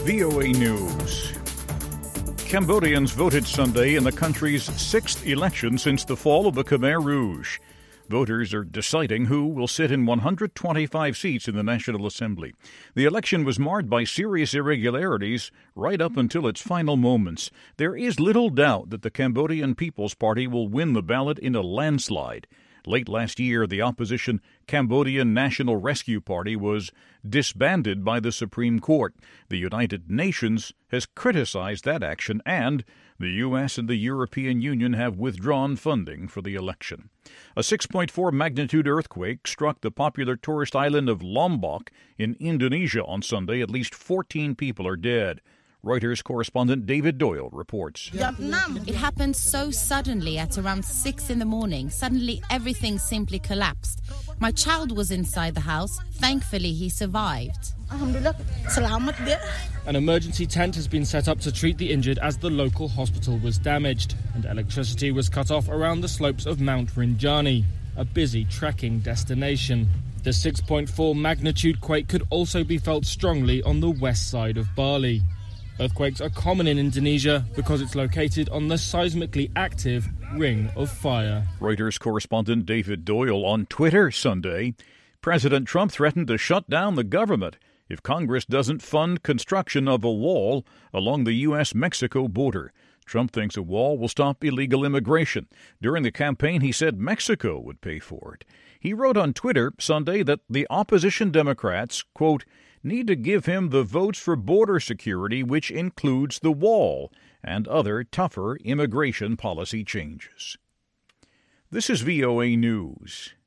VOA News. Cambodians voted Sunday in the country's sixth election since the fall of the Khmer Rouge. Voters are deciding who will sit in 125 seats in the National Assembly. The election was marred by serious irregularities right up until its final moments. There is little doubt that the Cambodian People's Party will win the ballot in a landslide. Late last year, the opposition Cambodian National Rescue Party was disbanded by the Supreme Court. The United Nations has criticized that action, and the U.S. and the European Union have withdrawn funding for the election. A 6.4 magnitude earthquake struck the popular tourist island of Lombok in Indonesia on Sunday. At least 14 people are dead. Reuters correspondent David Doyle reports. It happened so suddenly at around 6 in the morning. Suddenly everything simply collapsed. My child was inside the house. Thankfully, he survived. An emergency tent has been set up to treat the injured as the local hospital was damaged, and electricity was cut off around the slopes of Mount Rinjani, a busy trekking destination. The 6.4 magnitude quake could also be felt strongly on the west side of Bali. Earthquakes are common in Indonesia because it's located on the seismically active Ring of Fire. Reuters correspondent David Doyle on Twitter Sunday. President Trump threatened to shut down the government if Congress doesn't fund construction of a wall along the U.S.-Mexico border. Trump thinks a wall will stop illegal immigration. During the campaign, he said Mexico would pay for it. He wrote on Twitter Sunday that the opposition Democrats, quote, need to give him the votes for border security, which includes the wall and other tougher immigration policy changes. This is VOA News.